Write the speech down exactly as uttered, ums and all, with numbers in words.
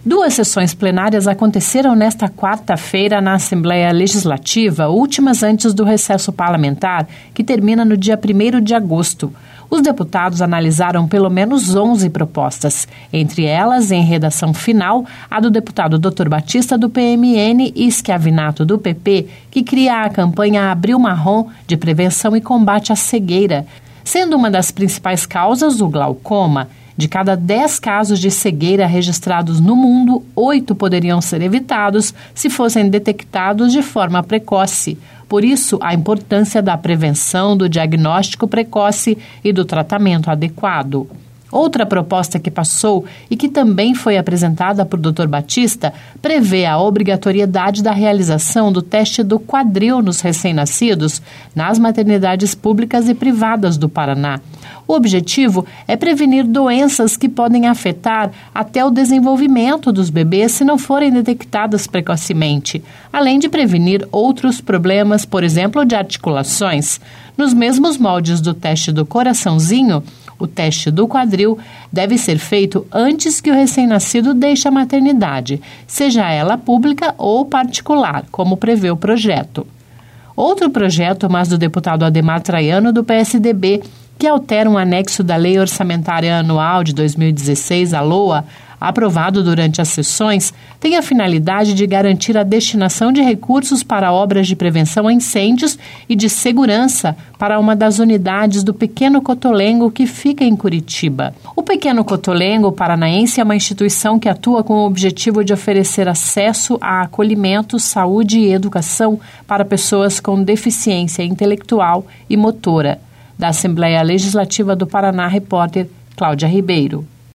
Duas sessões plenárias aconteceram nesta quarta-feira na Assembleia Legislativa, últimas antes do recesso parlamentar, que termina no dia primeiro de agosto. Os deputados analisaram pelo menos onze propostas, entre elas, em redação final, a do deputado doutor Batista do P M N e Schiavinato do P P, que cria a campanha Abril Marrom de prevenção e combate à cegueira, sendo uma das principais causas o glaucoma. De cada dez casos de cegueira registrados no mundo, oito poderiam ser evitados se fossem detectados de forma precoce. Por isso, a importância da prevenção, do diagnóstico precoce e do tratamento adequado. Outra proposta que passou e que também foi apresentada por doutor Batista prevê a obrigatoriedade da realização do teste do quadril nos recém-nascidos nas maternidades públicas e privadas do Paraná. O objetivo é prevenir doenças que podem afetar até o desenvolvimento dos bebês se não forem detectadas precocemente, além de prevenir outros problemas, por exemplo, de articulações. Nos mesmos moldes do teste do coraçãozinho, o teste do quadril deve ser feito antes que o recém-nascido deixe a maternidade, seja ela pública ou particular, como prevê o projeto. Outro projeto, mas do deputado Ademar Traiano, do P S D B, que altera um anexo da Lei Orçamentária Anual de dois mil e dezesseis, a LOA, aprovado durante as sessões, tem a finalidade de garantir a destinação de recursos para obras de prevenção a incêndios e de segurança para uma das unidades do Pequeno Cotolengo que fica em Curitiba. O Pequeno Cotolengo paranaense é uma instituição que atua com o objetivo de oferecer acesso a acolhimento, saúde e educação para pessoas com deficiência intelectual e motora. Da Assembleia Legislativa do Paraná, repórter Cláudia Ribeiro.